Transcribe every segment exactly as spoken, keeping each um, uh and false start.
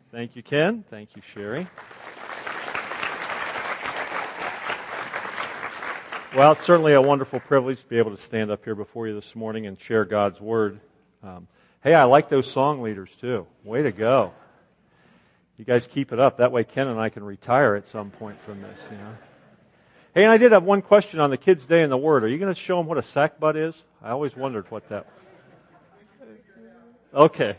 Thank you, Ken. Thank you, Sherry. Well, it's certainly a wonderful privilege to be able to stand up here before you this morning and share God's Word. Um, hey, I like those song leaders, too. Way to go. You guys keep it up. That way Ken and I can retire at some point from this, you know. Hey, and I did have one question on the Kids' Day in the Word. Are you going to show them what a sack butt is? I always wondered what that was. Okay.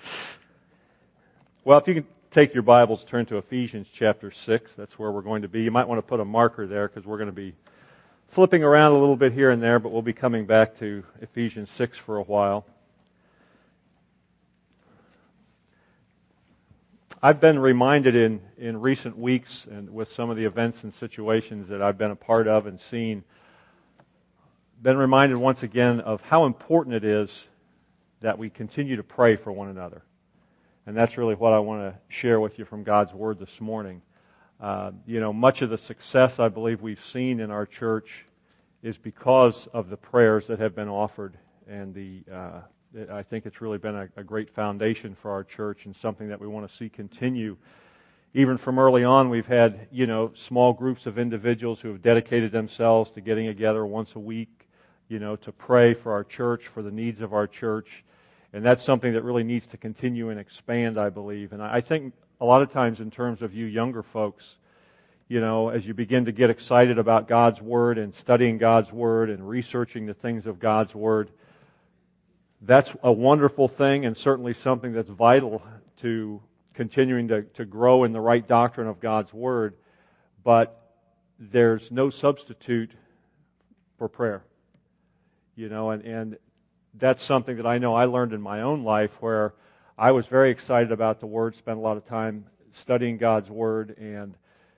Well, if you can take your Bibles, turn to Ephesians chapter six. That's where we're going to be. You might want to put a marker there because we're going to be flipping around a little bit here and there, but we'll be coming back to Ephesians six for a while. I've been reminded in, in recent weeks and with some of the events and situations that I've been a part of and seen, been reminded once again of how important it is that we continue to pray for one another. And that's really what I want to share with you from God's Word this morning. Uh, you know, much of the success I believe we've seen in our church is because of the prayers that have been offered, and the uh, I think it's really been a, a great foundation for our church and something that we want to see continue. Even from early on, we've had, you know, small groups of individuals who have dedicated themselves to getting together once a week, you know, to pray for our church, for the needs of our church. And that's something that really needs to continue and expand, I believe. And I think a lot of times in terms of you younger folks, you know, as you begin to get excited about God's Word and studying God's Word and researching the things of God's Word, that's a wonderful thing and certainly something that's vital to continuing to, to grow in the right doctrine of God's Word. But there's no substitute for prayer. You know, and, and that's something that I know I learned in my own life, where I was very excited about the Word, spent a lot of time studying God's Word, and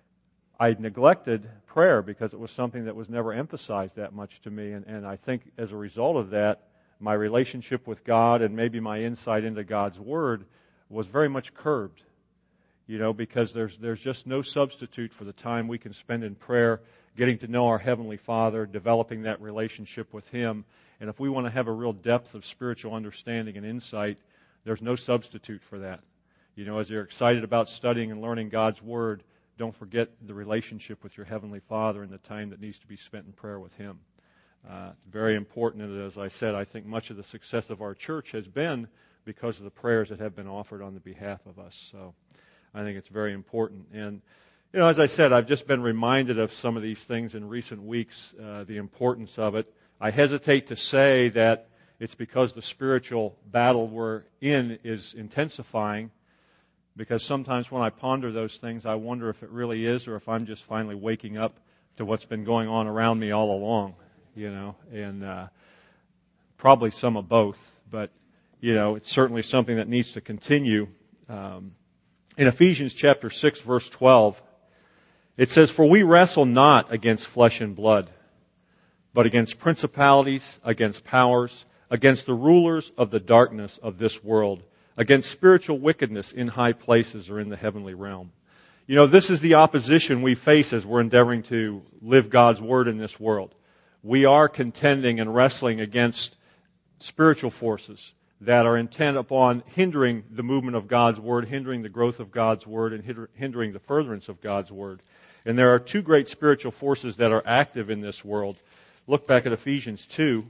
I neglected prayer because it was something that was never emphasized that much to me. And, and I think as a result of that, my relationship with God and maybe my insight into God's Word was very much curbed. You know, because there's there's just no substitute for the time we can spend in prayer, getting to know our Heavenly Father, developing that relationship with Him. And if we want to have a real depth of spiritual understanding and insight, there's no substitute for that. You know, as you're excited about studying and learning God's Word, don't forget the relationship with your Heavenly Father and the time that needs to be spent in prayer with Him. Uh, it's very important, and as I said, I think much of the success of our church has been because of the prayers that have been offered on the behalf of us. So I think it's very important. And, you know, as I said, I've just been reminded of some of these things in recent weeks, uh, the importance of it. I hesitate to say that it's because the spiritual battle we're in is intensifying, because sometimes when I ponder those things, I wonder if it really is or if I'm just finally waking up to what's been going on around me all along, you know, and uh, probably some of both. But, you know, it's certainly something that needs to continue. Um, in Ephesians chapter six, verse twelve, it says, "For we wrestle not against flesh and blood, but against principalities, against powers, against the rulers of the darkness of this world, against spiritual wickedness in high places or in the heavenly realm." You know, this is the opposition we face as we're endeavoring to live God's Word in this world. We are contending and wrestling against spiritual forces that are intent upon hindering the movement of God's Word, hindering the growth of God's Word, and hindering the furtherance of God's Word. And there are two great spiritual forces that are active in this world. Look back at Ephesians two.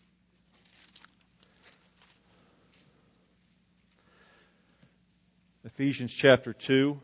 Ephesians chapter two,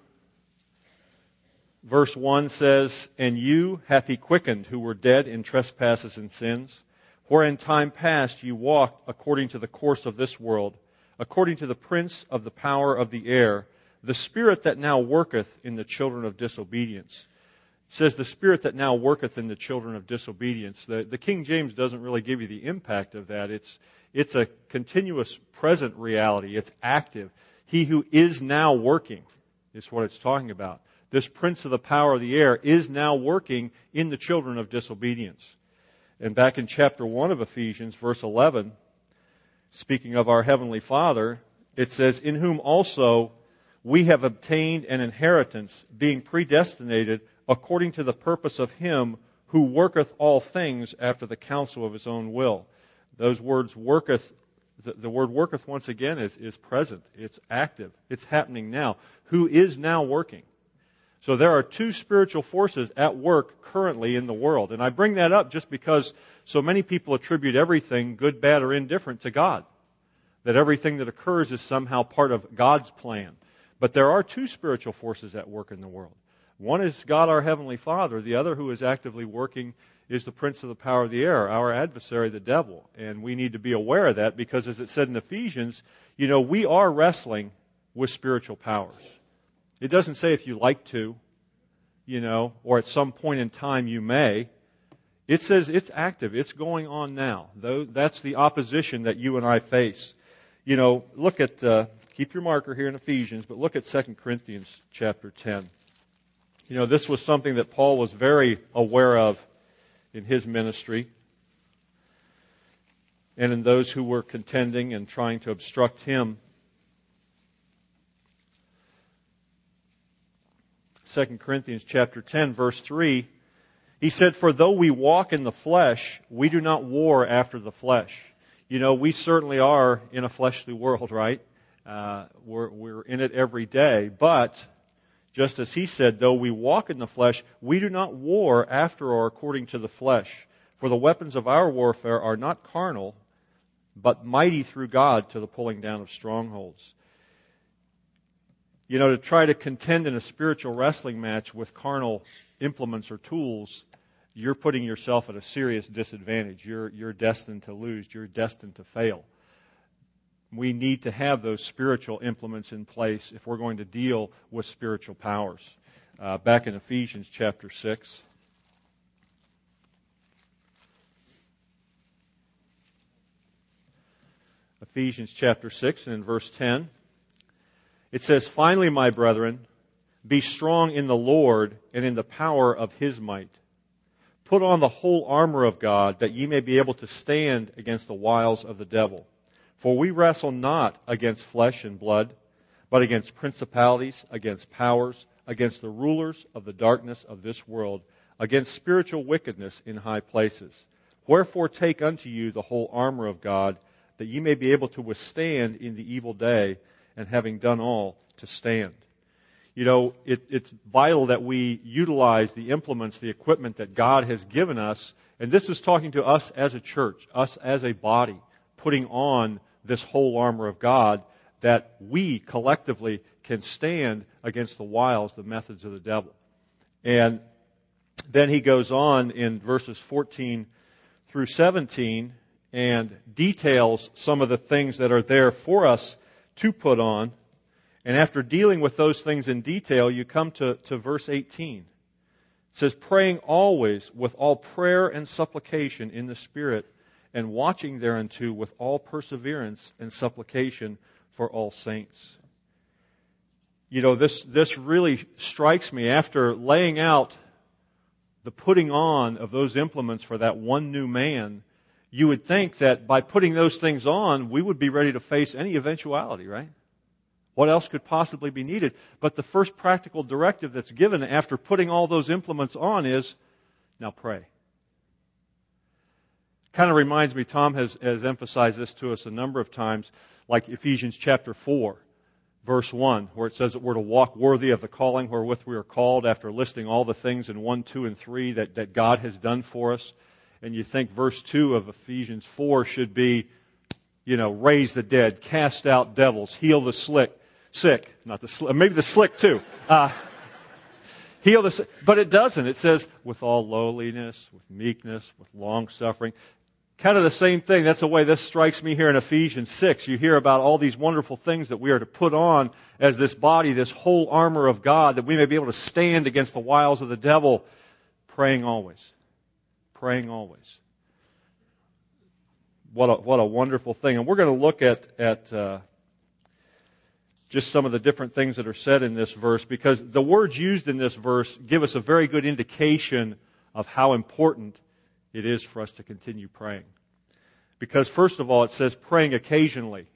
verse one says, "And you hath He quickened who were dead in trespasses and sins, where in time past you walked according to the course of this world, according to the prince of the power of the air, the spirit that now worketh in the children of disobedience." It says the spirit that now worketh in the children of disobedience. The, the King James doesn't really give you the impact of that. It's, it's a continuous present reality. It's active. He who is now working is what it's talking about. This prince of the power of the air is now working in the children of disobedience. And back in chapter one of Ephesians, verse eleven, speaking of our Heavenly Father, it says, "In whom also we have obtained an inheritance, being predestinated according to the purpose of Him who worketh all things after the counsel of His own will." Those words, worketh, The, the word worketh, once again, is, is present. It's active. It's happening now. Who is now working? So there are two spiritual forces at work currently in the world. And I bring that up just because so many people attribute everything, good, bad, or indifferent, to God. That everything that occurs is somehow part of God's plan. But there are two spiritual forces at work in the world. One is God, our Heavenly Father. The other, who is actively working, is the prince of the power of the air, our adversary, the devil. And we need to be aware of that because, as it said in Ephesians, you know, we are wrestling with spiritual powers. It doesn't say if you like to, you know, or at some point in time you may. It says it's active. It's going on now. Though that's the opposition that you and I face. You know, look at, uh, keep your marker here in Ephesians, but look at Second Corinthians chapter ten. You know, this was something that Paul was very aware of in his ministry and in those who were contending and trying to obstruct him. Second Corinthians chapter ten, verse three, he said, "For though we walk in the flesh, we do not war after the flesh." You know, we certainly are in a fleshly world, right? Uh, we're, we're in it every day. But, just as he said, though we walk in the flesh, we do not war after or according to the flesh. For the weapons of our warfare are not carnal, but mighty through God to the pulling down of strongholds. You know, to try to contend in a spiritual wrestling match with carnal implements or tools, you're putting yourself at a serious disadvantage. You're, you're destined to lose. You're destined to fail. We need to have those spiritual implements in place if we're going to deal with spiritual powers. Uh, back in Ephesians chapter six. Ephesians chapter six and in verse ten. It says, "Finally, my brethren, be strong in the Lord and in the power of His might. Put on the whole armor of God, that ye may be able to stand against the wiles of the devil. For we wrestle not against flesh and blood, but against principalities, against powers, against the rulers of the darkness of this world, against spiritual wickedness in high places. Wherefore take unto you the whole armor of God, that ye may be able to withstand in the evil day, and having done all, to stand." You know, it, it's vital that we utilize the implements, the equipment that God has given us. And this is talking to us as a church, us as a body, putting on this whole armor of God that we collectively can stand against the wiles, the methods of the devil. And then he goes on in verses fourteen through seventeen and details some of the things that are there for us to put on. And after dealing with those things in detail, you come to, to verse eighteen. It says, "Praying always with all prayer and supplication in the Spirit, and watching thereunto with all perseverance and supplication for all saints." You know, this, this really strikes me after laying out the putting on of those implements for that one new man. You would think that by putting those things on, we would be ready to face any eventuality, right? What else could possibly be needed? But the first practical directive that's given after putting all those implements on is, now pray. Kind of reminds me, Tom has, has emphasized this to us a number of times, like Ephesians chapter four, verse one, where it says that we're to walk worthy of the calling wherewith we are called, after listing all the things in one, two, and three that, that God has done for us. And you think verse two of Ephesians four should be, you know, raise the dead, cast out devils, heal the sick, sick, not the slick, maybe the slick too. Uh, heal the sick, but it doesn't. It says with all lowliness, with meekness, with long suffering. Kind of the same thing. That's the way this strikes me here in Ephesians six. You hear about all these wonderful things that we are to put on as this body, this whole armor of God, that we may be able to stand against the wiles of the devil, praying always. Praying always. What a, what a wonderful thing. And we're going to look at, at uh, just some of the different things that are said in this verse, because the words used in this verse give us a very good indication of how important it is for us to continue praying. Because first of all, it says praying occasionally.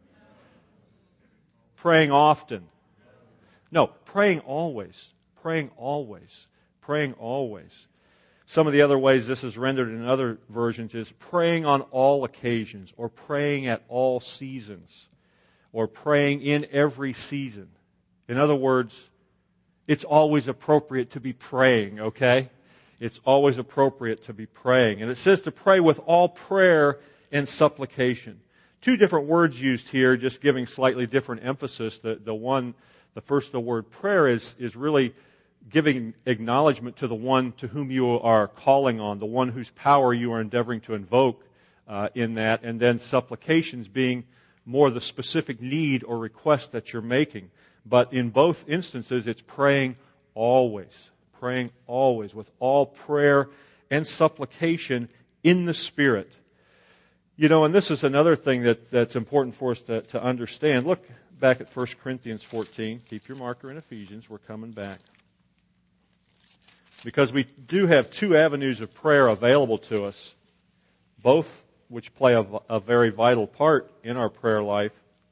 Praying often. No, praying always. Praying always. Praying always. Some of the other ways this is rendered in other versions is praying on all occasions, or praying at all seasons, or praying in every season. In other words, it's always appropriate to be praying, okay? It's always appropriate to be praying. And it says to pray with all prayer and supplication. Two different words used here, just giving slightly different emphasis. The, the one, the first, the word prayer is, is really giving acknowledgement to the one to whom you are calling on, the one whose power you are endeavoring to invoke uh, in that, and then supplications being more the specific need or request that you're making. But in both instances, it's praying always, praying always with all prayer and supplication in the Spirit. You know, and this is another thing that, that's important for us to, to understand. Look back at First Corinthians fourteen. Keep your marker in Ephesians. We're coming back. Because we do have two avenues of prayer available to us, both which play a, a very vital part in our prayer life.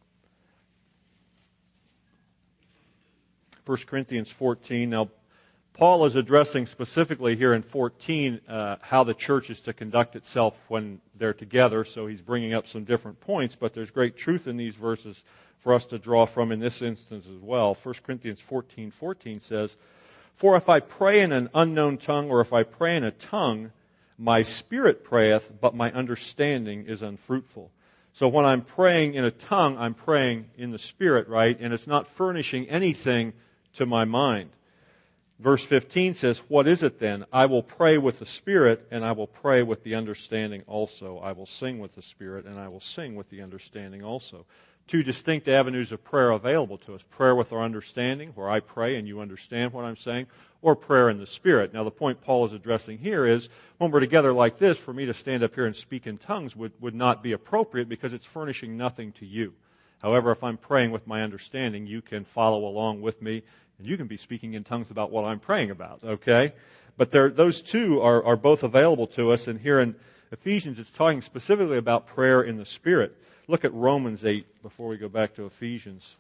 First Corinthians fourteen. Now, Paul is addressing specifically here in fourteen uh, how the church is to conduct itself when they're together. So he's bringing up some different points, but there's great truth in these verses for us to draw from in this instance as well. First Corinthians fourteen fourteen says, "For if I pray in an unknown tongue, or if I pray in a tongue, my spirit prayeth, but my understanding is unfruitful." So when I'm praying in a tongue, I'm praying in the Spirit, right? And it's not furnishing anything to my mind. Verse fifteen says, "What is it then? I will pray with the Spirit, and I will pray with the understanding also. I will sing with the Spirit, and I will sing with the understanding also." Two distinct avenues of prayer available to us. Prayer with our understanding, where I pray and you understand what I'm saying, or prayer in the Spirit. Now, the point Paul is addressing here is, when we're together like this, for me to stand up here and speak in tongues would, would not be appropriate because it's furnishing nothing to you. However, if I'm praying with my understanding, you can follow along with me, and you can be speaking in tongues about what I'm praying about, okay? But there, those two are, are both available to us, and here in Ephesians, it's talking specifically about prayer in the Spirit. Look at Romans eight before we go back to Ephesians.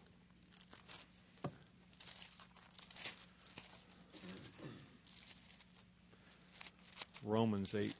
Romans eight.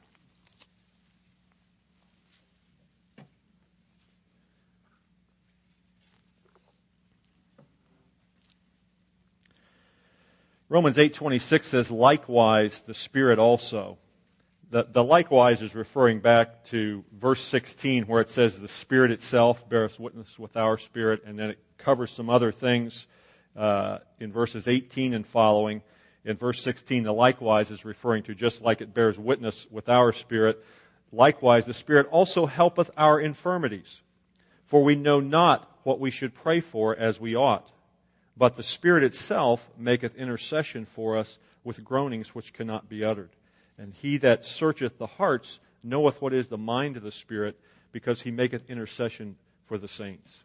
Romans eight twenty-six says, "Likewise the Spirit also." The, the likewise is referring back to verse sixteen, where it says the Spirit itself bears witness with our spirit, and then it covers some other things uh, in verses eighteen and following. In verse sixteen, the likewise is referring to just like it bears witness with our spirit. Likewise, the Spirit also helpeth our infirmities, for we know not what we should pray for as we ought. But the Spirit itself maketh intercession for us with groanings which cannot be uttered. And he that searcheth the hearts knoweth what is the mind of the Spirit, because he maketh intercession for the saints.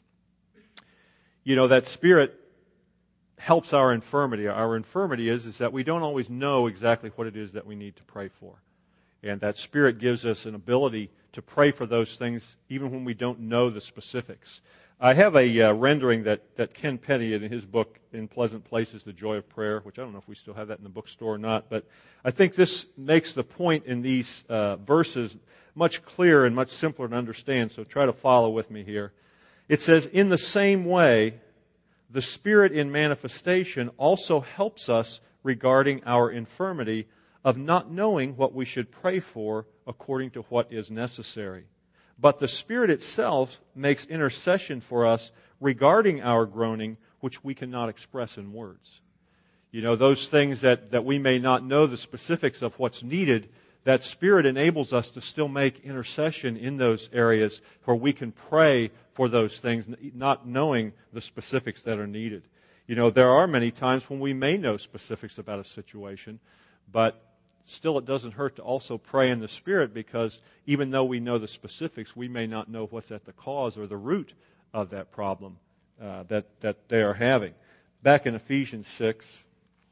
You know, that Spirit helps our infirmity. Our infirmity is, is that we don't always know exactly what it is that we need to pray for. And that Spirit gives us an ability to pray for those things even when we don't know the specifics. I have a uh, rendering that, that Ken Penny, in his book, In Pleasant Places, The Joy of Prayer, which I don't know if we still have that in the bookstore or not, but I think this makes the point in these uh, verses much clearer and much simpler to understand, so try to follow with me here. It says, "In the same way, the Spirit in manifestation also helps us regarding our infirmity of not knowing what we should pray for according to what is necessary. But the Spirit itself makes intercession for us regarding our groaning, which we cannot express in words." You know, those things that, that we may not know the specifics of what's needed, that Spirit enables us to still make intercession in those areas where we can pray for those things, not knowing the specifics that are needed. You know, there are many times when we may know specifics about a situation, but still it doesn't hurt to also pray in the Spirit, because even though we know the specifics, we may not know what's at the cause or the root of that problem uh, that, that they are having. Back in Ephesians six,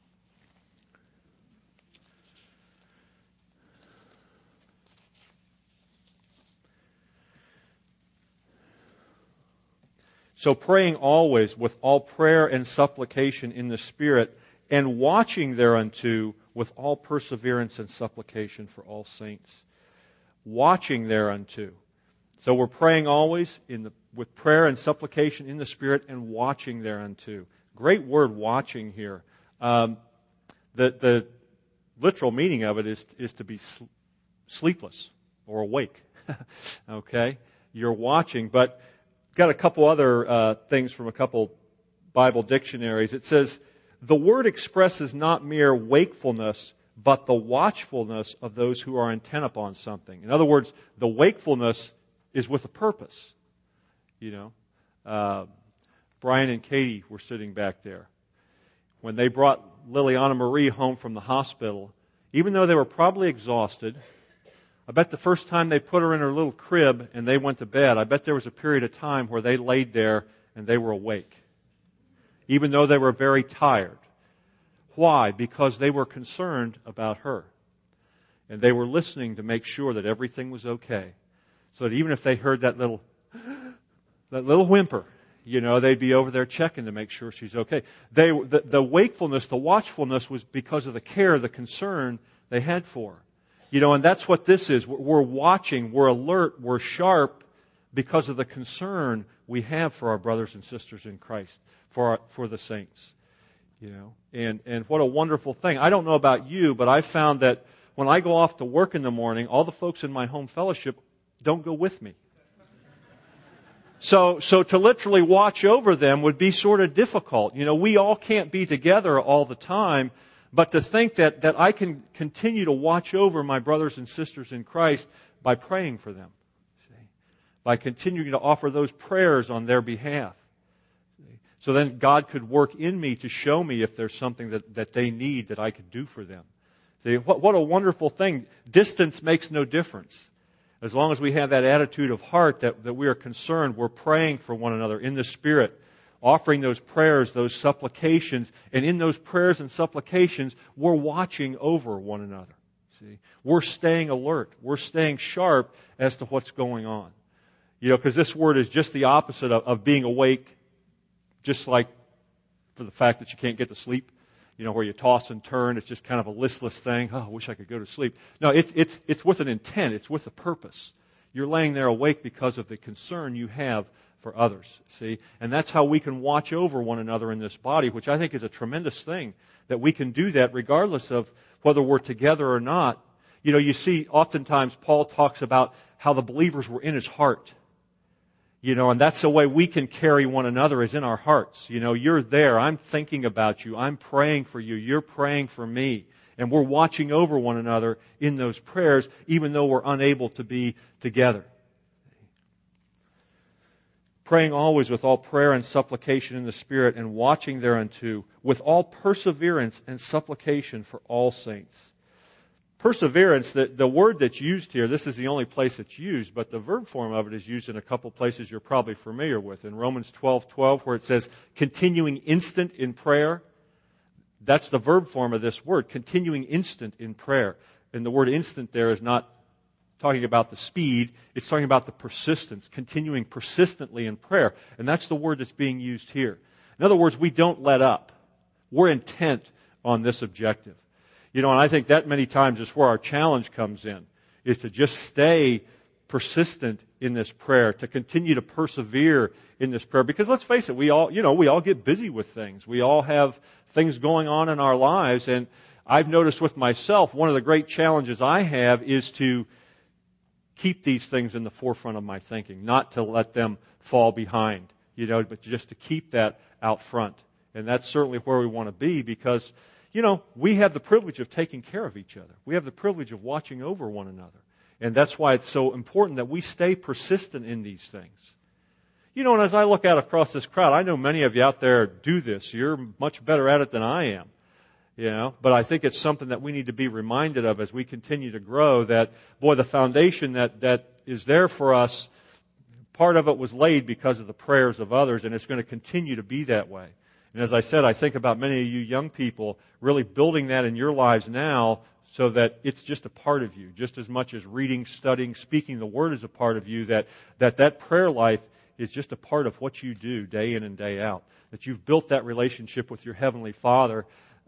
"So praying always with all prayer and supplication in the Spirit, and watching thereunto with all perseverance and supplication for all saints. Watching thereunto. So we're praying always in the, with prayer and supplication in the Spirit and watching thereunto. Great word, watching here. Um, the, the literal meaning of it is, is to be sl- sleepless or awake. Okay? You're watching, but got a couple other uh, things from a couple Bible dictionaries. It says, the word expresses not mere wakefulness, but the watchfulness of those who are intent upon something. In other words, the wakefulness is with a purpose. You know, uh, Brian and Katie were sitting back there. When they brought Liliana Marie home from the hospital, even though they were probably exhausted, I bet the first time they put her in her little crib and they went to bed, I bet there was a period of time where they laid there and they were awake, even though they were very tired. Why? Because they were concerned about her. And they were listening to make sure that everything was okay. So that even if they heard that little, that little whimper, you know, they'd be over there checking to make sure she's okay. They, the, the wakefulness, the watchfulness was because of the care, the concern they had for her. You know, and that's what this is. We're watching, we're alert, we're sharp because of the concern we have for our brothers and sisters in Christ, for our, for the saints. You know, and, and what a wonderful thing. I don't know about you, but I found that when I go off to work in the morning, all the folks in my home fellowship don't go with me. So, so to literally watch over them would be sort of difficult. You know, we all can't be together all the time, but to think that, that I can continue to watch over my brothers and sisters in Christ by praying for them, see? By continuing to offer those prayers on their behalf. See? So then God could work in me to show me if there's something that, that they need that I could do for them. See, what, what a wonderful thing. Distance makes no difference. As long as we have that attitude of heart that, that we are concerned, we're praying for one another in the Spirit, offering those prayers, those supplications, and in those prayers and supplications, we're watching over one another. See, we're staying alert. We're staying sharp as to what's going on. You know, because this word is just the opposite of, of being awake, just like for the fact that you can't get to sleep. You know, where you toss and turn, it's just kind of a listless thing. Oh, I wish I could go to sleep. No, it's it's it's with an intent. It's with a purpose. You're laying there awake because of the concern you have for others. See, and that's how we can watch over one another in this body, which I think is a tremendous thing. That we can do that regardless of whether we're together or not. You know, you see, oftentimes Paul talks about how the believers were in his heart. You know, and that's the way we can carry one another is in our hearts. You know, you're there. I'm thinking about you. I'm praying for you. You're praying for me. And we're watching over one another in those prayers, even though we're unable to be together. Praying always with all prayer and supplication in the Spirit, and watching thereunto with all perseverance and supplication for all saints. Perseverance, the, the word that's used here, this is the only place it's used, but the verb form of it is used in a couple places you're probably familiar with. In Romans twelve twelve, where it says, continuing instant in prayer, that's the verb form of this word, continuing instant in prayer. And the word instant there is not talking about the speed, it's talking about the persistence, continuing persistently in prayer. And that's the word that's being used here. In other words, we don't let up. We're intent on this objective. You know, and I think that many times is where our challenge comes in, is to just stay persistent in this prayer, to continue to persevere in this prayer. Because let's face it, we all, you know, we all get busy with things. We all have things going on in our lives. And I've noticed with myself, one of the great challenges I have is to keep these things in the forefront of my thinking, not to let them fall behind, you know, but just to keep that out front. And that's certainly where we want to be because, you know, we have the privilege of taking care of each other. We have the privilege of watching over one another. And that's why it's so important that we stay persistent in these things. You know, and as I look out across this crowd, I know many of you out there do this. You're much better at it than I am. You know, but I think it's something that we need to be reminded of as we continue to grow that, boy, the foundation that, that is there for us, part of it was laid because of the prayers of others, and it's going to continue to be that way. And as I said, I think about many of you young people really building that in your lives now so that it's just a part of you, just as much as reading, studying, speaking the Word is a part of you, that that, that prayer life is just a part of what you do day in and day out. That you've built that relationship with your Heavenly Father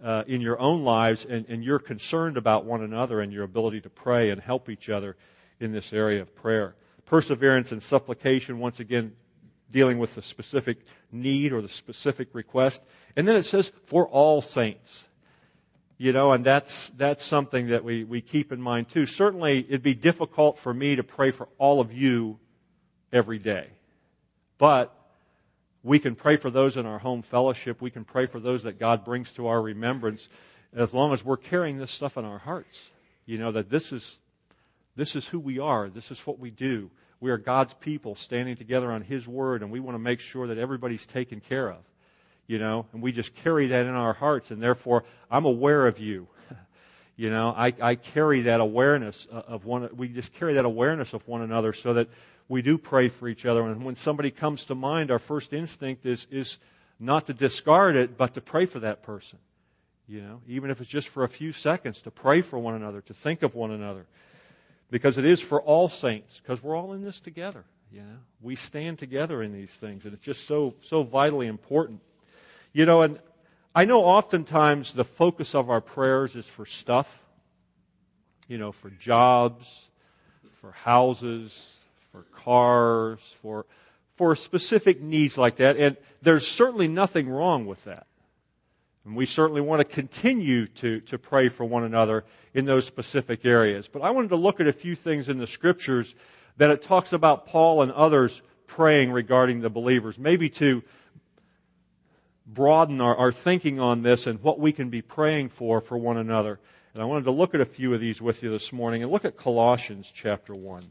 uh, in your own lives, and, and you're concerned about one another and your ability to pray and help each other in this area of prayer. Perseverance and supplication, once again, dealing with the specific need or the specific request. And then it says, for all saints. You know, and that's that's something that we, we keep in mind too. Certainly, it'd be difficult for me to pray for all of you every day. But we can pray for those in our home fellowship. We can pray for those that God brings to our remembrance, as long as we're carrying this stuff in our hearts. You know, that this is this is who we are. This is what we do. We are God's people standing together on His Word, and we want to make sure that everybody's taken care of. You know, and we just carry that in our hearts, and therefore, I'm aware of you. You know, I, I carry that awareness of one, we just carry that awareness of one another so that we do pray for each other. And when somebody comes to mind, our first instinct is, is not to discard it, but to pray for that person. You know, even if it's just for a few seconds, to pray for one another, to think of one another. Because it is for all saints, because we're all in this together. You know, we stand together in these things, and it's just so, so vitally important. You know, and I know oftentimes the focus of our prayers is for stuff, you know, for jobs, for houses, for cars, for for specific needs like that. And there's certainly nothing wrong with that. And we certainly want to continue to, to pray for one another in those specific areas. But I wanted to look at a few things in the Scriptures that it talks about Paul and others praying regarding the believers, maybe to broaden our, our thinking on this and what we can be praying for for one another. And I wanted to look at a few of these with you this morning, and look at Colossians chapter one.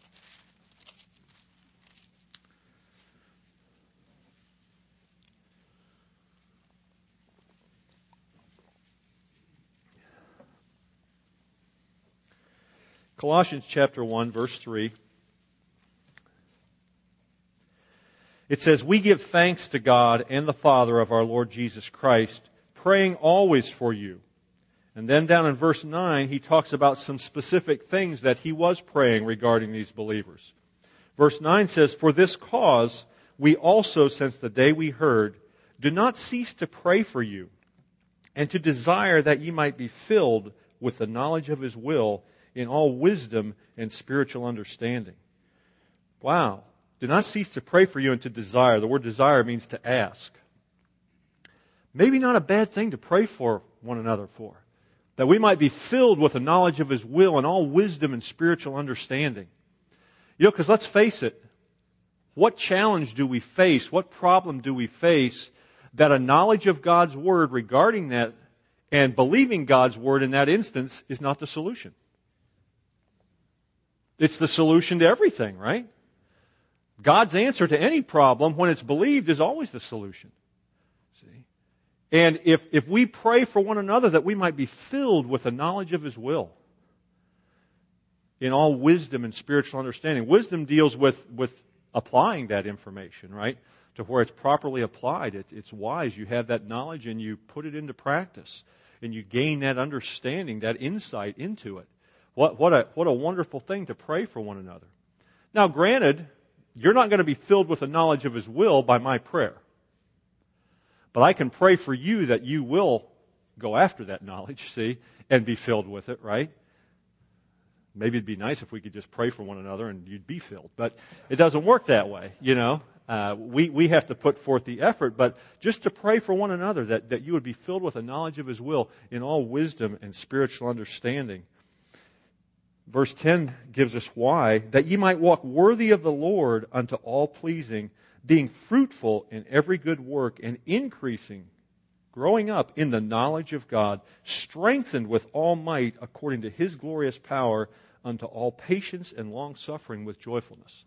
Colossians chapter one, verse three. It says, we give thanks to God and the Father of our Lord Jesus Christ, praying always for you. And then down in verse nine, he talks about some specific things that he was praying regarding these believers. Verse nine says, for this cause we also, since the day we heard, do not cease to pray for you, and to desire that ye might be filled with the knowledge of His will in all wisdom and spiritual understanding. Wow. Do not cease to pray for you and to desire. The word desire means to ask. Maybe not a bad thing to pray for one another for. That we might be filled with the knowledge of His will and all wisdom and spiritual understanding. You know, because let's face it, what challenge do we face, what problem do we face that a knowledge of God's Word regarding that and believing God's Word in that instance is not the solution? It's the solution to everything, right? God's answer to any problem, when it's believed, is always the solution. See? And if, if we pray for one another that we might be filled with the knowledge of His will in all wisdom and spiritual understanding. Wisdom deals with, with applying that information, right? To where it's properly applied. It, it's wise. You have that knowledge and you put it into practice. And you gain that understanding, that insight into it. What, what a, what a wonderful thing to pray for one another. Now, granted, you're not going to be filled with the knowledge of His will by my prayer. But I can pray for you that you will go after that knowledge, see, and be filled with it, right? Maybe it'd be nice if we could just pray for one another and you'd be filled. But it doesn't work that way, you know. Uh, we, we have to put forth the effort, but just to pray for one another that, that you would be filled with the knowledge of His will in all wisdom and spiritual understanding. Verse ten gives us why. That ye might walk worthy of the Lord unto all pleasing, being fruitful in every good work, and increasing, growing up in the knowledge of God, strengthened with all might according to His glorious power, unto all patience and long-suffering with joyfulness.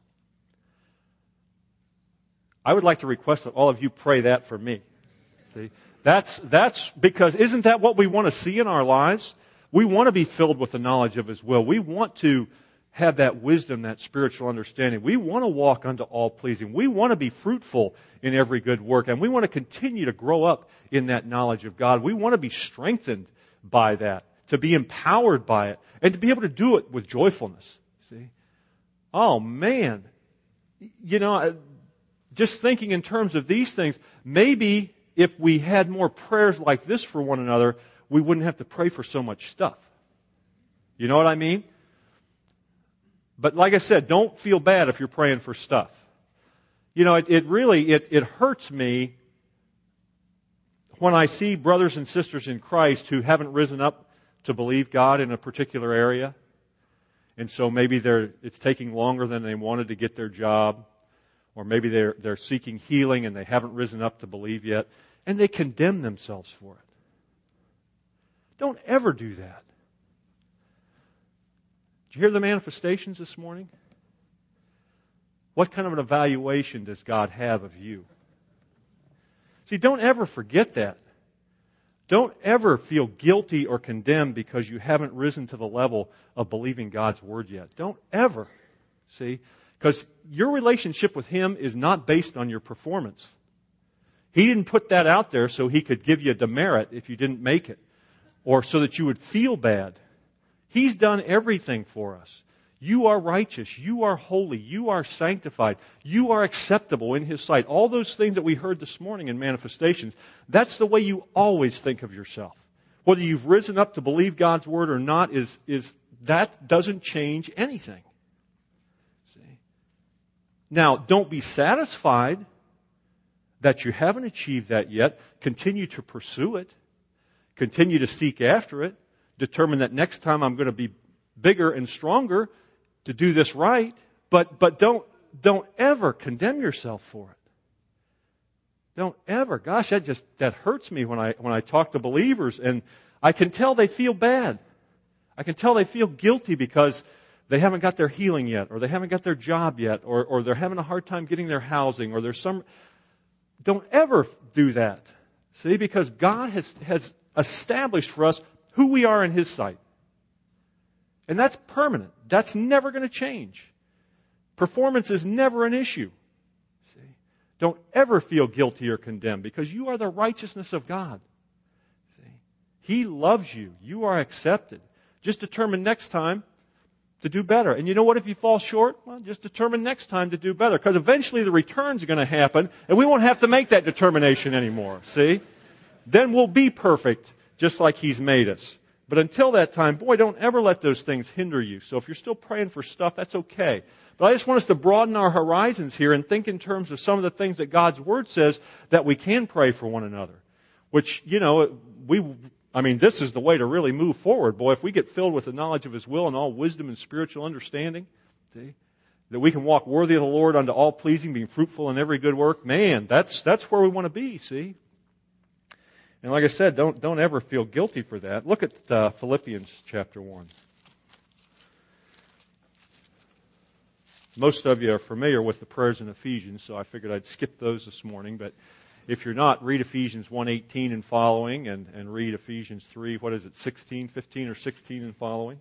I would like to request that all of you pray that for me. See, that's, that's because isn't that what we want to see in our lives? We want to be filled with the knowledge of His will. We want to have that wisdom, that spiritual understanding. We want to walk unto all pleasing. We want to be fruitful in every good work. And we want to continue to grow up in that knowledge of God. We want to be strengthened by that, to be empowered by it, and to be able to do it with joyfulness. See? Oh, man. You know, just thinking in terms of these things, maybe if we had more prayers like this for one another, we wouldn't have to pray for so much stuff. You know what I mean? But like I said, don't feel bad if you're praying for stuff. You know, it, it really, it, it hurts me when I see brothers and sisters in Christ who haven't risen up to believe God in a particular area. And so maybe they're, it's taking longer than they wanted to get their job. Or maybe they're, they're seeking healing and they haven't risen up to believe yet. And they condemn themselves for it. Don't ever do that. Did you hear the manifestations this morning? What kind of an evaluation does God have of you? See, don't ever forget that. Don't ever feel guilty or condemned because you haven't risen to the level of believing God's Word yet. Don't ever. See? Because your relationship with Him is not based on your performance. He didn't put that out there so He could give you a demerit if you didn't make it. Or so that you would feel bad. He's done everything for us. You are righteous. You are holy. You are sanctified. You are acceptable in His sight. All those things that we heard this morning in manifestations, that's the way you always think of yourself. Whether you've risen up to believe God's Word or not, is, is that doesn't change anything. See? Now, don't be satisfied that you haven't achieved that yet. Continue to pursue it. Continue to seek after it. Determine that next time I'm going to be bigger and stronger to do this right. But but don't don't ever condemn yourself for it. Don't ever. Gosh, that just that hurts me when I when I talk to believers, and I can tell they feel bad. I can tell they feel guilty because they haven't got their healing yet, or they haven't got their job yet, or or they're having a hard time getting their housing, or there's some. Don't ever do that. See, because God has has established for us who we are in His sight. And that's permanent. That's never going to change. Performance is never an issue. See? Don't ever feel guilty or condemned because you are the righteousness of God. See? He loves you. You are accepted. Just determine next time to do better. And you know what? If you fall short, well, just determine next time to do better. Because eventually the return's going to happen and we won't have to make that determination anymore. See? Then we'll be perfect just like He's made us. But until that time, boy, don't ever let those things hinder you. So if you're still praying for stuff, that's okay. But I just want us to broaden our horizons here and think in terms of some of the things that God's Word says that we can pray for one another. Which, you know, we, I mean, this is the way to really move forward. Boy, if we get filled with the knowledge of His will and all wisdom and spiritual understanding, see, that we can walk worthy of the Lord unto all pleasing, being fruitful in every good work, man, that's, that's where we want to be, see. And like I said, don't don't ever feel guilty for that. Look at uh, Philippians chapter one. Most of you are familiar with the prayers in Ephesians, so I figured I'd skip those this morning. But if you're not, read Ephesians one eighteen and following, and, and read Ephesians three, what is it, sixteen, fifteen, or sixteen and following.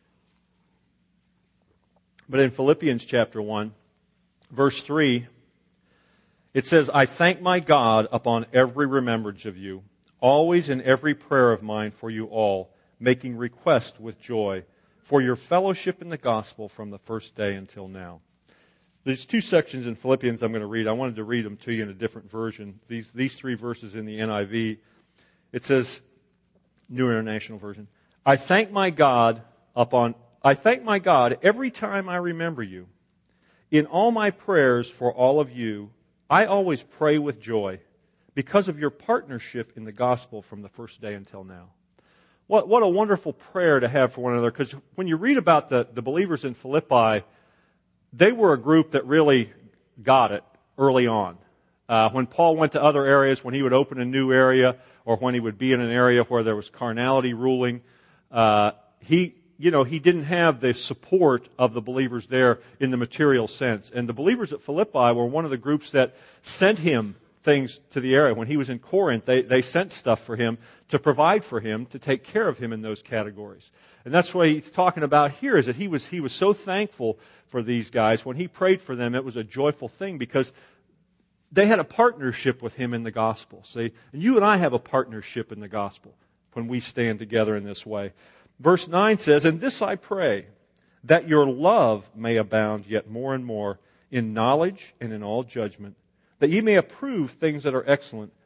But in Philippians chapter one, verse three, it says, I thank my God upon every remembrance of you, always in every prayer of mine for you all, making request with joy for your fellowship in the gospel from the first day until now. These two sections in Philippians I'm going to read, I wanted to read them to you in a different version. These these three verses in the N I V. It says, New International Version, I thank my God upon I thank my God every time I remember you. In all my prayers for all of you, I always pray with joy, because of your partnership in the gospel from the first day until now. What what a wonderful prayer to have for one another, because when you read about the, the believers in Philippi, they were a group that really got it early on. Uh, when Paul went to other areas, when he would open a new area, or when he would be in an area where there was carnality ruling, uh, he you know, he didn't have the support of the believers there in the material sense. And the believers at Philippi were one of the groups that sent him things to the area. When he was in Corinth, they, they sent stuff for him to provide for him, to take care of him in those categories. And that's what he's talking about here, is that he was he was so thankful for these guys. When he prayed for them, it was a joyful thing because they had a partnership with him in the gospel. See, and you and I have a partnership in the gospel when we stand together in this way. Verse nine says, and this I pray, that your love may abound yet more and more in knowledge and in all judgment, that ye may approve things that are excellent,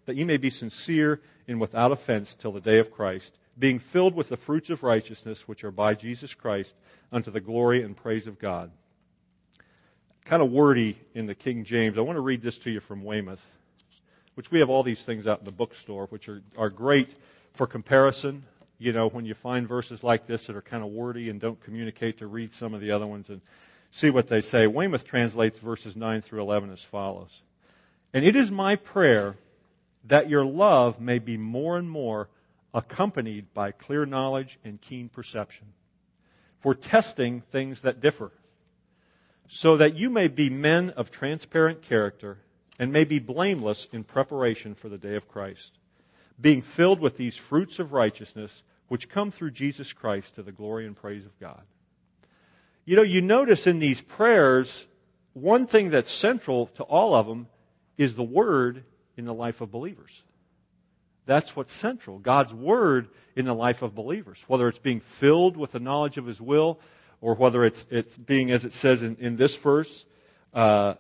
that ye may be sincere and without offense till the day of Christ, being filled with the fruits of righteousness which are by Jesus Christ, unto the glory and praise of God. Kind of wordy in the King James. I want to read this to you from Weymouth, which we have all these things out in the bookstore, which are, are great for comparison. You know, when you find verses like this that are kind of wordy and don't communicate, to read some of the other ones and see what they say. Weymouth translates verses nine through eleven as follows. And it is my prayer that your love may be more and more accompanied by clear knowledge and keen perception, for testing things that differ, so that you may be men of transparent character and may be blameless in preparation for the day of Christ, being filled with these fruits of righteousness which come through Jesus Christ to the glory and praise of God. You know, you notice in these prayers, one thing that's central to all of them is the Word in the life of believers. That's what's central. God's Word in the life of believers. Whether it's being filled with the knowledge of His will, or whether it's it's being, as it says in, in this verse, uh,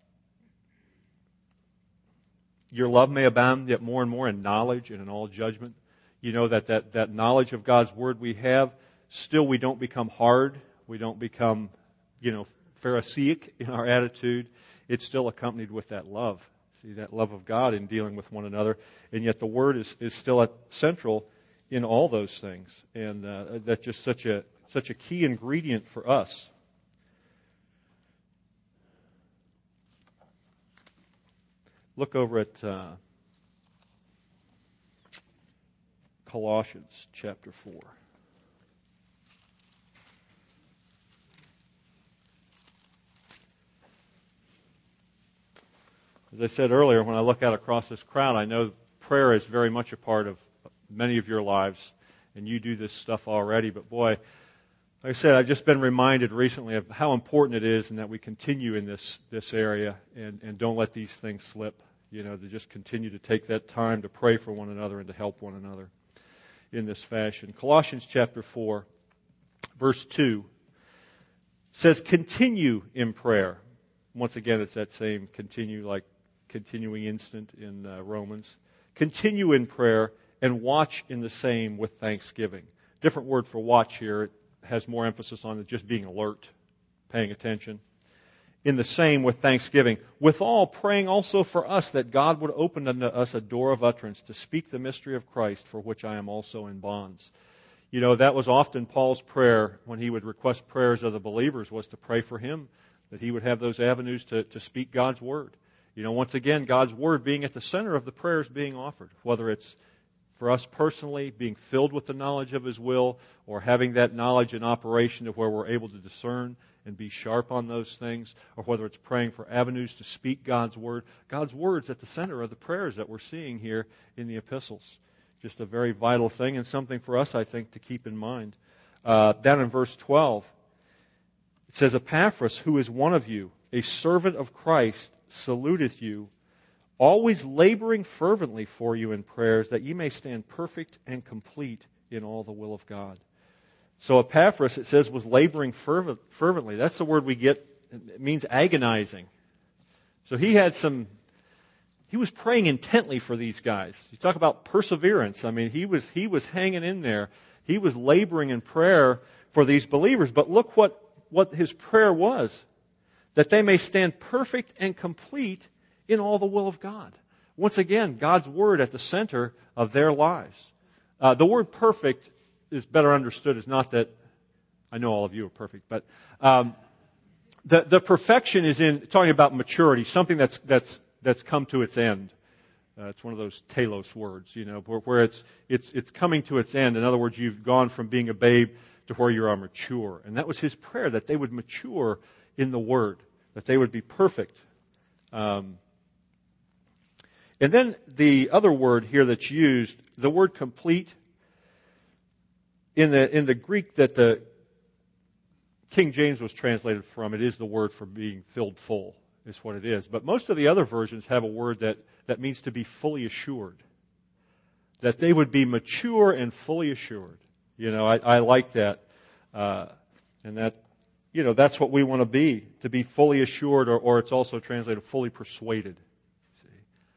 your love may abound yet more and more in knowledge and in all judgment. You know, that, that, that knowledge of God's Word we have, still we don't become hard. We don't become, you know, Pharisaic in our attitude. It's still accompanied with that love. See, that love of God in dealing with one another. And yet the Word is, is still at central in all those things. And uh, that's just such a such a key ingredient for us. Look over at uh, Colossians chapter four. As I said earlier, when I look out across this crowd, I know prayer is very much a part of many of your lives, and you do this stuff already. But boy, like I said, I've just been reminded recently of how important it is, and that we continue in this this area and, and don't let these things slip. You know, to just continue to take that time to pray for one another and to help one another in this fashion. Colossians chapter four, verse two says, continue in prayer. Once again, it's that same continue, like continuing instant in uh, Romans. Continue in prayer and watch in the same with thanksgiving. Different word for watch here. It has more emphasis on it just being alert, paying attention. In the same with thanksgiving. Withal, praying also for us that God would open unto us a door of utterance to speak the mystery of Christ, for which I am also in bonds. You know, that was often Paul's prayer when he would request prayers of the believers, was to pray for him, that he would have those avenues to, to speak God's Word. You know, once again, God's Word being at the center of the prayers being offered, whether it's for us personally, being filled with the knowledge of His will, or having that knowledge in operation to where we're able to discern and be sharp on those things, or whether it's praying for avenues to speak God's Word. God's Word's at the center of the prayers that we're seeing here in the epistles. Just a very vital thing, and something for us, I think, to keep in mind. Uh, down in verse twelve, it says, Epaphras, who is one of you, a servant of Christ, saluteth you, always laboring fervently for you in prayers, that ye may stand perfect and complete in all the will of God. So Epaphras, it says, was laboring fervent, fervently. That's the word we get. It means agonizing. So he had some, he was praying intently for these guys. You talk about perseverance. I mean, he was he was hanging in there. He was laboring in prayer for these believers. But look what, what his prayer was. That they may stand perfect and complete in all the will of God. Once again, God's Word at the center of their lives. Uh, the word perfect is better understood as not that, I know all of you are perfect, but um, the, the perfection is in talking about maturity, something that's that's that's come to its end. Uh, it's one of those telos words, you know, where, where it's it's it's coming to its end. In other words, you've gone from being a babe to where you are mature. And that was his prayer, that they would mature in the Word, that they would be perfect. Um, and then the other word here that's used, the word complete, in the in the Greek that the King James was translated from, it is the word for being filled full, is what it is. But most of the other versions have a word that, that means to be fully assured. That they would be mature and fully assured. You know, I, I like that. Uh, and that, you know, that's what we want to be, to be fully assured, or, or it's also translated fully persuaded. See?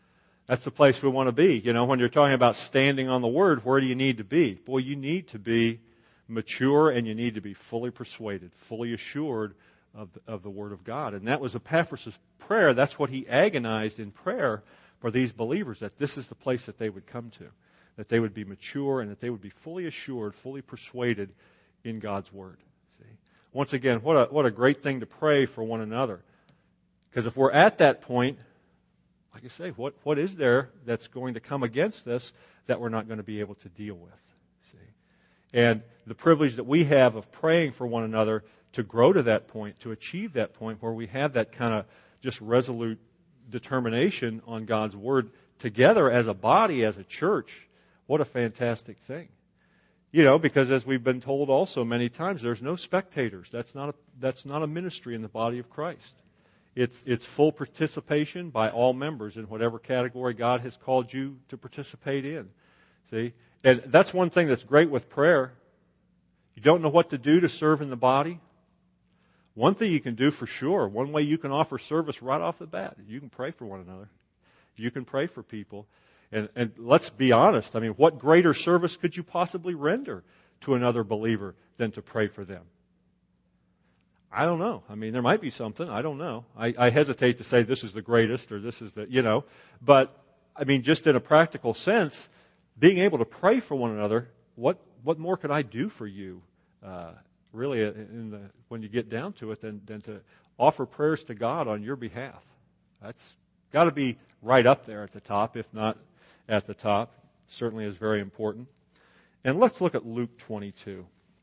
That's the place we want to be. You know, when you're talking about standing on the Word, where do you need to be? Boy, you need to be mature and you need to be fully persuaded, fully assured of the, of the Word of God. And that was Epaphras' prayer. That's what he agonized in prayer for these believers, that this is the place that they would come to, that they would be mature and that they would be fully assured, fully persuaded in God's Word. See? Once again, what a, what a great thing to pray for one another. Because if we're at that point, like I say, what, what is there that's going to come against us that we're not going to be able to deal with? See? And the privilege that we have of praying for one another to grow to that point, to achieve that point where we have that kind of just resolute determination on God's Word together as a body, as a church, what a fantastic thing. You know, because as we've been told also many times, there's no spectators. That's not a, that's not a ministry in the body of Christ. It's, it's full participation by all members in whatever category God has called you to participate in. See? And that's one thing that's great with prayer. You don't know what to do to serve in the body? One thing you can do for sure, one way you can offer service right off the bat, you can pray for one another. You can pray for people. And, and let's be honest, I mean, what greater service could you possibly render to another believer than to pray for them? I don't know. I mean, there might be something. I don't know. I, I hesitate to say this is the greatest or this is the, you know. But, I mean, just in a practical sense, being able to pray for one another, what what more could I do for you, uh, really, in the, when you get down to it, than, than to offer prayers to God on your behalf? That's got to be right up there at the top, if not at the top. It certainly is very important. And let's look at Luke twenty-two.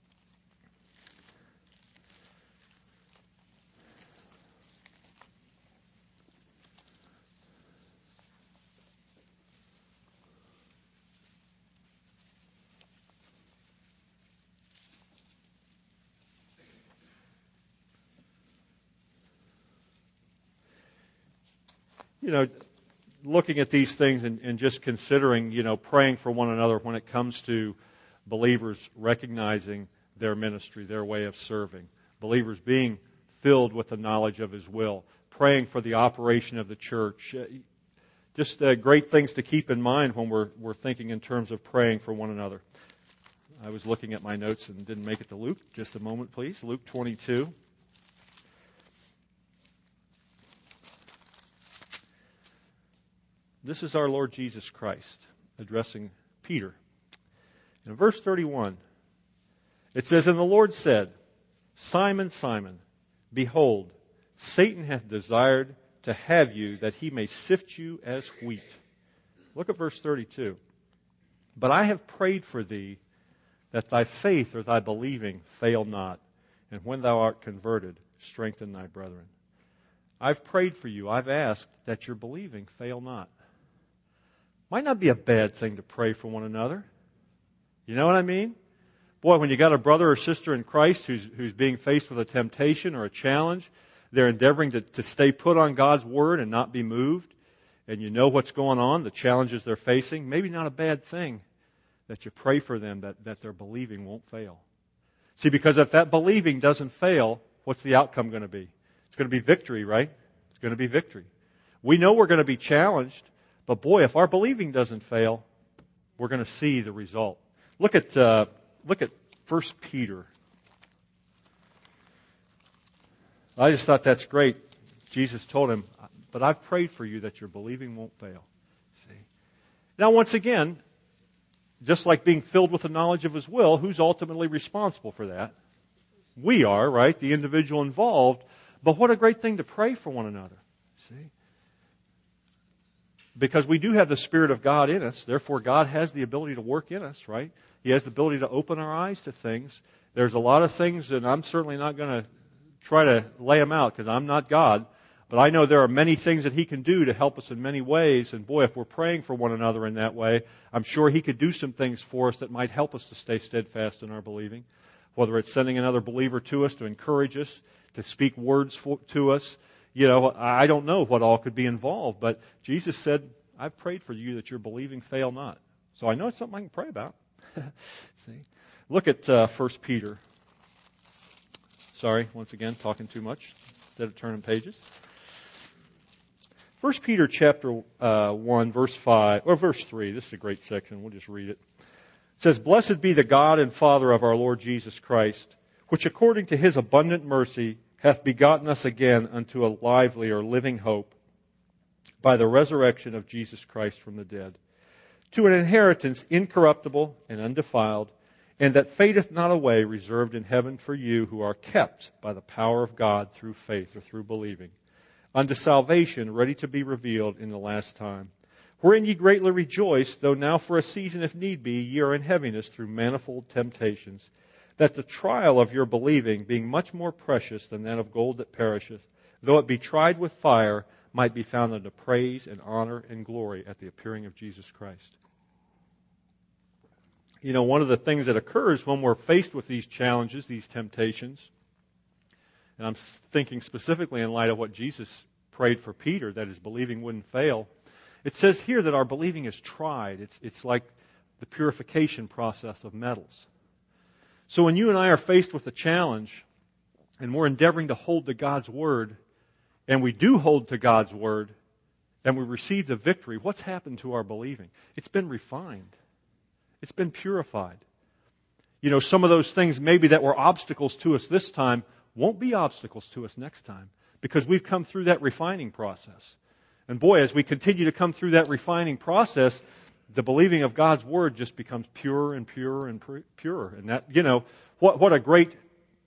You know, looking at these things and, and just considering, you know, praying for one another when it comes to believers recognizing their ministry, their way of serving, believers being filled with the knowledge of His will, praying for the operation of the church. Just uh, great things to keep in mind when we're, we're thinking in terms of praying for one another. I was looking at my notes and didn't make it to Luke. Just a moment, please. Luke twenty-two. This is our Lord Jesus Christ addressing Peter. In verse thirty-one, it says, "And the Lord said, Simon, Simon, behold, Satan hath desired to have you, that he may sift you as wheat." Look at verse thirty-two. "But I have prayed for thee, that thy faith or thy believing fail not. And when thou art converted, strengthen thy brethren." I've prayed for you. I've asked that your believing fail not. Might not be a bad thing to pray for one another. You know what I mean? Boy, when you got a brother or sister in Christ who's who's being faced with a temptation or a challenge, they're endeavoring to, to stay put on God's Word and not be moved, and you know what's going on, the challenges they're facing, maybe not a bad thing that you pray for them that, that their believing won't fail. See, because if that believing doesn't fail, what's the outcome going to be? It's going to be victory, right? It's going to be victory. We know we're going to be challenged, but boy, if our believing doesn't fail, we're going to see the result. Look at uh, look at First Peter. I just thought that's great. Jesus told him, "But I've prayed for you that your believing won't fail." See? Now, once again, just like being filled with the knowledge of His will, who's ultimately responsible for that? We are, right? The individual involved. But what a great thing to pray for one another. See? Because we do have the Spirit of God in us. Therefore, God has the ability to work in us, right? He has the ability to open our eyes to things. There's a lot of things that I'm certainly not going to try to lay them out because I'm not God. But I know there are many things that He can do to help us in many ways. And boy, if we're praying for one another in that way, I'm sure He could do some things for us that might help us to stay steadfast in our believing. Whether it's sending another believer to us to encourage us, to speak words for, to us. You know, I don't know what all could be involved, but Jesus said, "I've prayed for you that your believing fail not." So I know it's something I can pray about. See? Look at uh, First Peter. Sorry, once again, talking too much instead of turning pages. First Peter chapter uh, one, verse five, or verse three. This is a great section. We'll just read it. It says, "Blessed be the God and Father of our Lord Jesus Christ, which according to His abundant mercy hath begotten us again unto a lively or living hope by the resurrection of Jesus Christ from the dead, to an inheritance incorruptible and undefiled, and that fadeth not away, reserved in heaven for you who are kept by the power of God through faith," or through believing, "unto salvation ready to be revealed in the last time. Wherein ye greatly rejoice, though now for a season, if need be, ye are in heaviness through manifold temptations, that the trial of your believing, being much more precious than that of gold that perisheth, though it be tried with fire, might be found unto praise and honor and glory at the appearing of Jesus Christ." You know, one of the things that occurs when we're faced with these challenges, these temptations, and I'm thinking specifically in light of what Jesus prayed for Peter, that his believing wouldn't fail. It says here that our believing is tried. It's, it's like the purification process of metals. So when you and I are faced with a challenge, and we're endeavoring to hold to God's Word, and we do hold to God's Word, and we receive the victory, what's happened to our believing? It's been refined. It's been purified. You know, some of those things maybe that were obstacles to us this time won't be obstacles to us next time, because we've come through that refining process. And boy, as we continue to come through that refining process, the believing of God's Word just becomes purer and purer and purer. And that, you know, what what a great,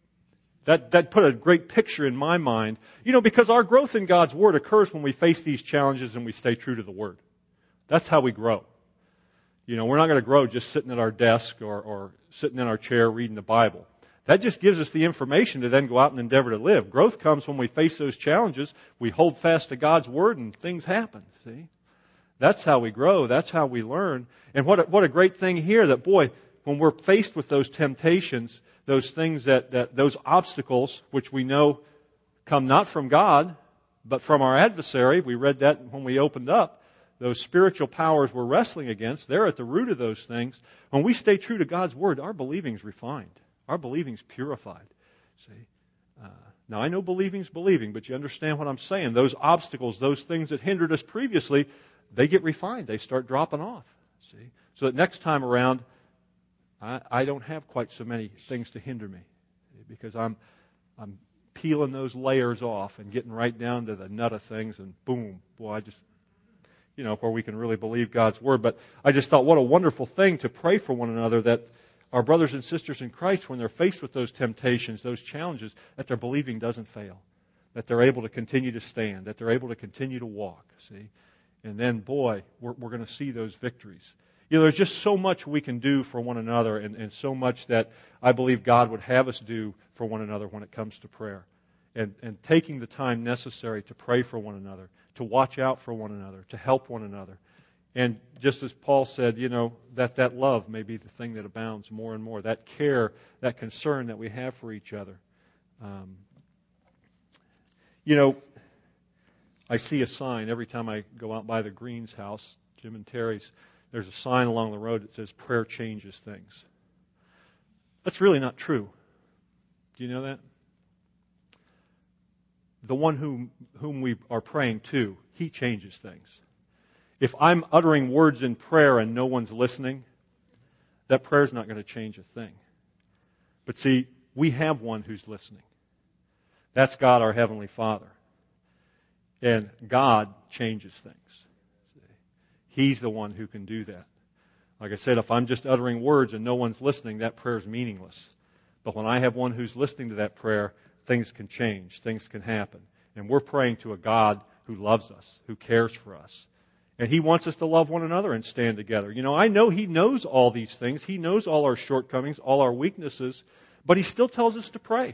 that, that put a great picture in my mind. You know, because our growth in God's Word occurs when we face these challenges and we stay true to the Word. That's how we grow. You know, we're not going to grow just sitting at our desk or, or sitting in our chair reading the Bible. That just gives us the information to then go out and endeavor to live. Growth comes when we face those challenges, we hold fast to God's Word, and things happen, see? That's how we grow. That's how we learn. And what a, what a great thing here that, boy, when we're faced with those temptations, those things that, that, those obstacles, which we know come not from God, but from our adversary. We read that when we opened up. Those spiritual powers we're wrestling against, they're at the root of those things. When we stay true to God's Word, our believing's refined. Our believing's purified. See? Uh, now, I know believing's believing, but you understand what I'm saying. Those obstacles, those things that hindered us previously, they get refined. They start dropping off. See? So that next time around, I, I don't have quite so many things to hinder me, because I'm I'm peeling those layers off and getting right down to the nut of things, and boom, boy, I just, you know, where we can really believe God's Word. But I just thought, what a wonderful thing to pray for one another, that our brothers and sisters in Christ, when they're faced with those temptations, those challenges, that their believing doesn't fail, that they're able to continue to stand, that they're able to continue to walk, see? And then, boy, we're, we're going to see those victories. You know, there's just so much we can do for one another, and, and so much that I believe God would have us do for one another when it comes to prayer. And, and taking the time necessary to pray for one another, to watch out for one another, to help one another. And just as Paul said, you know, that that love may be the thing that abounds more and more. That care, that concern that we have for each other. Um, you know, I see a sign every time I go out by the Greens house, Jim and Terry's. There's a sign along the road that says, "Prayer changes things." That's really not true. Do you know that? The one whom, whom we are praying to, He changes things. If I'm uttering words in prayer and no one's listening, that prayer's not going to change a thing. But see, we have one who's listening. That's God, our Heavenly Father. And God changes things. He's the one who can do that. Like I said, if I'm just uttering words and no one's listening, that prayer's meaningless. But when I have one who's listening to that prayer, things can change, things can happen. And we're praying to a God who loves us, who cares for us. And He wants us to love one another and stand together. You know, I know He knows all these things. He knows all our shortcomings, all our weaknesses, but He still tells us to pray.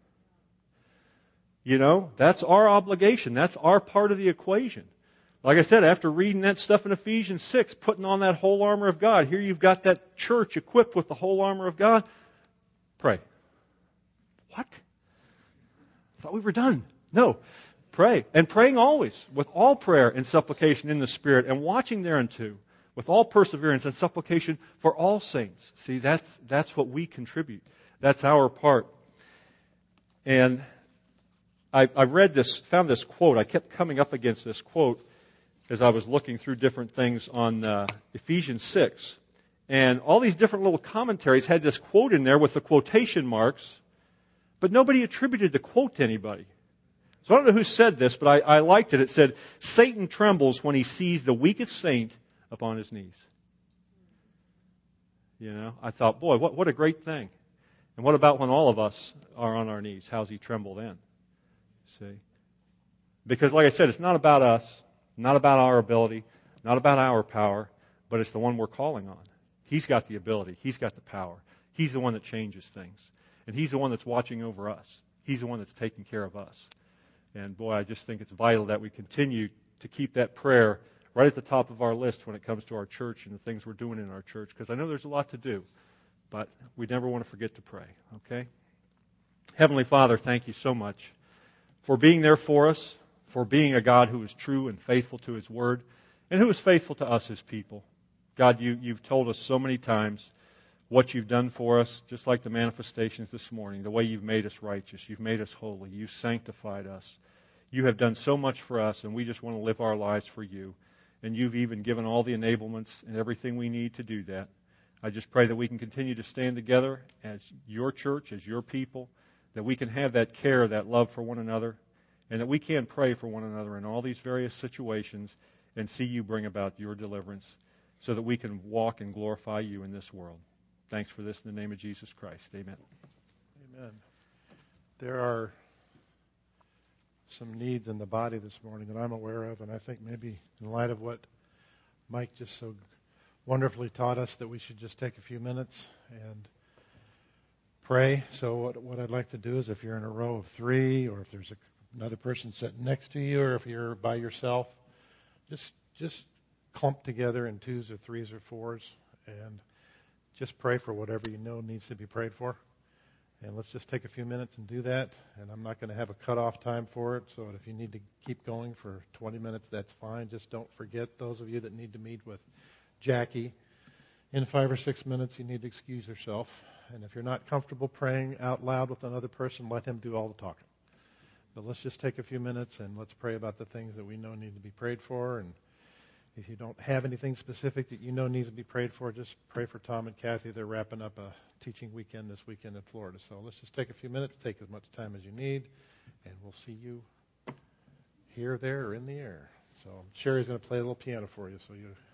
You know, that's our obligation. That's our part of the equation. Like I said, after reading that stuff in Ephesians six, putting on that whole armor of God, here you've got that church equipped with the whole armor of God. Pray. What? I thought we were done. No. Pray. And praying always, with all prayer and supplication in the Spirit, and watching thereunto, with all perseverance and supplication for all saints. See, that's that's what we contribute. That's our part. And I, I read this, found this quote. I kept coming up against this quote. as I was looking through different things on uh, Ephesians six. And all these different little commentaries had this quote in there with the quotation marks, but nobody attributed the quote to anybody. So I don't know who said this, but I, I liked it. It said, Satan trembles when he sees the weakest saint upon his knees. You know, I thought, boy, what, what a great thing. And what about when all of us are on our knees? How's he tremble then? See? Because like I said, it's not about us, not about our ability, not about our power, but it's the one we're calling on. He's got the ability. He's got the power. He's the one that changes things. And He's the one that's watching over us. He's the one that's taking care of us. And boy, I just think it's vital that we continue to keep that prayer right at the top of our list when it comes to our church and the things we're doing in our church. Because I know there's a lot to do, but we never want to forget to pray. Okay? Heavenly Father, thank you so much for being there for us, for being a God who is true and faithful to His Word, and who is faithful to us, His people. God, you, you've told us so many times what you've done for us, just like the manifestations this morning, the way you've made us righteous, you've made us holy, you've sanctified us. You have done so much for us, and we just want to live our lives for you. And you've even given all the enablements and everything we need to do that. I just pray that we can continue to stand together as your church, as your people, that we can have that care, that love for one another, and that we can pray for one another in all these various situations and see you bring about your deliverance so that we can walk and glorify you in this world. Thanks for this in the name of Jesus Christ. Amen. Amen. There are some needs in the body this morning that I'm aware of, and I think maybe in light of what Mike just so wonderfully taught us, that we should just take a few minutes and pray. So what, what I'd like to do is, if you're in a row of three, or if there's a, another person sitting next to you, or if you're by yourself, just just clump together in twos or threes or fours and just pray for whatever you know needs to be prayed for. And let's just take a few minutes and do that. And I'm not going to have a cutoff time for it, so if you need to keep going for twenty minutes, that's fine. Just don't forget, those of you that need to meet with Jackie, in five or six minutes you need to excuse yourself. And if you're not comfortable praying out loud with another person, let him do all the talking. But let's just take a few minutes and let's pray about the things that we know need to be prayed for. And if you don't have anything specific that you know needs to be prayed for, just pray for Tom and Kathy. They're wrapping up a teaching weekend this weekend in Florida. So let's just take a few minutes, take as much time as you need, and we'll see you here, there, or in the air. So Sherry's going to play a little piano for you, so you